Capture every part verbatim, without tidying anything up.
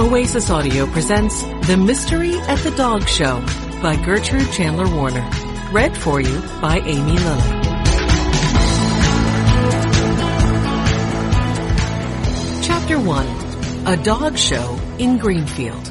Oasis Audio presents The Mystery at the Dog Show by Gertrude Chandler Warner. Read for you by Amy Lilly. Chapter one. A Dog Show in Greenfield.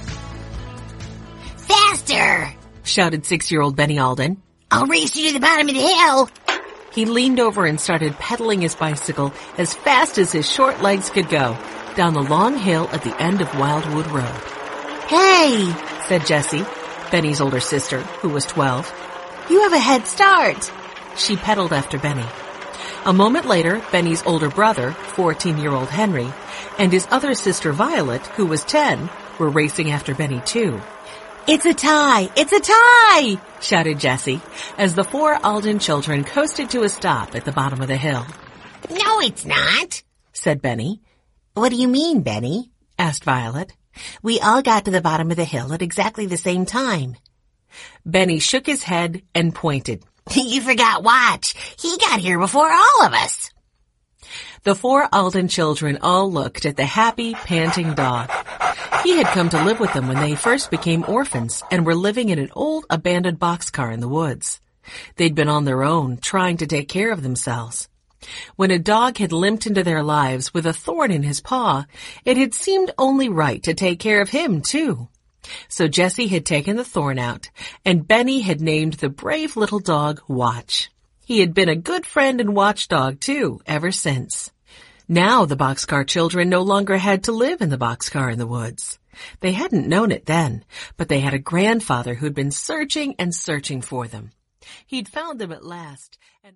Faster! Shouted six-year-old Benny Alden. I'll race you to the bottom of the hill. He leaned over and started pedaling his bicycle as fast as his short legs could go, down the long hill at the end of Wildwood Road. Hey, said Jessie, Benny's older sister, who was twelve. You have a head start. She pedaled after Benny. A moment later, Benny's older brother, fourteen-year-old Henry, and his other sister Violet, who was ten, were racing after Benny too. It's a tie! It's a tie! Shouted Jessie, as the four Alden children coasted to a stop at the bottom of the hill. No, it's not, said Benny. What do you mean, Benny? Asked Violet. We all got to the bottom of the hill at exactly the same time. Benny shook his head and pointed. You forgot Watch. He got here before all of us. The four Alden children all looked at the happy, panting dog. He had come to live with them when they first became orphans and were living in an old abandoned boxcar in the woods. They'd been on their own, trying to take care of themselves. When a dog had limped into their lives with a thorn in his paw, it had seemed only right to take care of him, too. So Jessie had taken the thorn out, and Benny had named the brave little dog Watch. He had been a good friend and watchdog, too, ever since. Now the boxcar children no longer had to live in the boxcar in the woods. They hadn't known it then, but they had a grandfather who'd been searching and searching for them. He'd found them at last, and